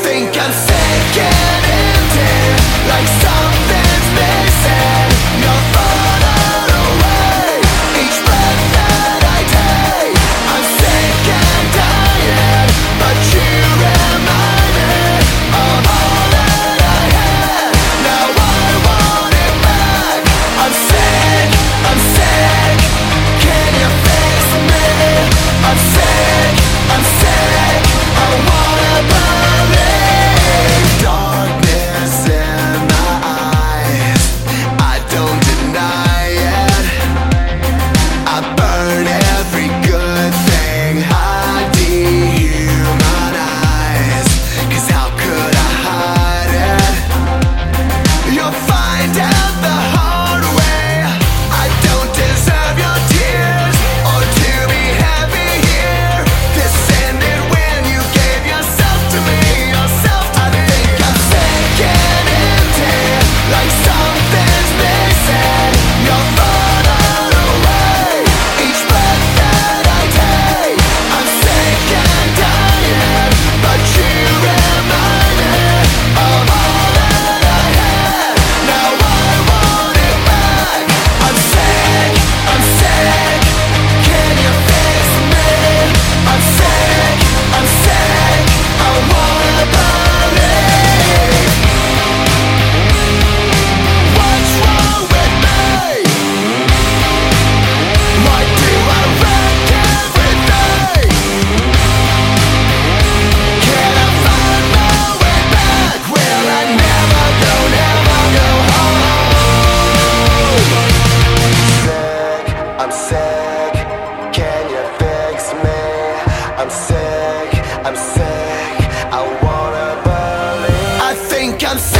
think I'm sick and empty, like something's missing. You're farther away each breath that I take. I'm sick and dying, but you remind me of all that I had. Now I want it back. I'm sick, I'm sick. Can you fix me? I'm sick, I'm sick. I wanna believe. Darkness in my eyes, I don't deny it. I burn every good thing I dehumanize, 'cause how could I hide it? You'll find out the hard way. I don't deserve your tears or to be happy here. This ended when you gave yourself to me, yourself to me. I think I'm sick and empty, like something's missing. You're farther away each breath that I take. I'm sick and dying, but you remind me of all that I had. Now I want it back. I'm sick, I'm sick. Can you fix me? I'm sick, I'm sick. I wanna believe. What's wrong with me? Why do I wreck everything? Can I find my way back? Will I never go home? Sick, I'm sick. Can you fix me? I'm sick, I'm sick. I wanna believe. I think I'm sick.